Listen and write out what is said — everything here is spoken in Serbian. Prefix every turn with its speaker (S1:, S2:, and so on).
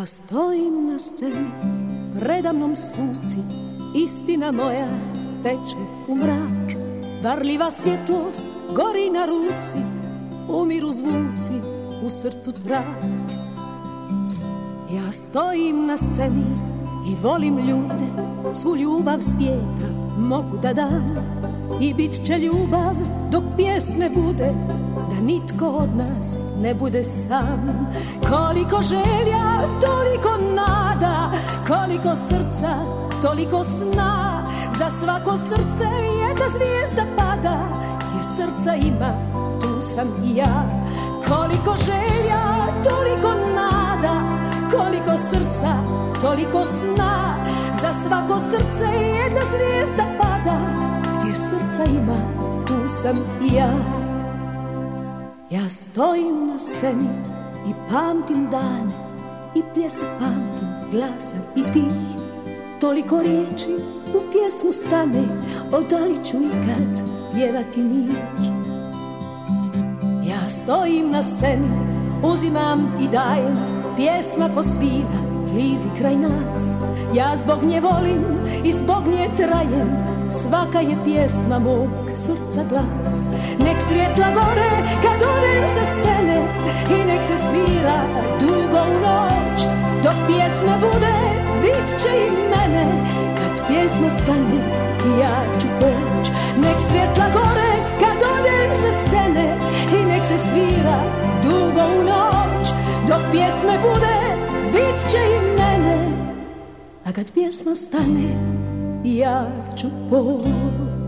S1: Ja stojim na sceni, predamnom suci, istina moja teče u mrak. Varljiva svjetlost gori na ruci, umiru zvuci, u srcu trak. Ja stojim na sceni i volim ljude, svu ljubav svijeta mogu da dam. I bit će ljubav dok pjesme bude, da nitko od nas ne bude sam. Koliko želja, toliko nada, koliko srca, toliko sna. Za svako srce jedna zvijezda pada, gdje srca ima, tu sam i ja. Koliko želja, toliko nada, koliko srca, toliko sna. Za svako srce jedna zvijezda pada, gdje srca ima, tu sam i ja. Ja stojim na sceni i pamtim dane, i pljesak pamtim, glasan i tih. Toliko riječi u pjesmu stane, odali ću ikad pjevati njih. Ja stojim na sceni, uzimam i dajem, pjesma ko svira, klizi kraj nas. Ja zbog nje volim i zbog nje trajem, svaka je pjesma mog srca glas. Nek svjetla gore kad odem sa scene i nek se svira dugo u noć. Dok pjesma bude, bit će i mene, kad pjesma stane ja ću poć. Nek svjetla gore kad odem sa scene i nek se svira dugo u noć. Dok pjesme bude, bit će i mene, a kad pjesma stane ja ću poć.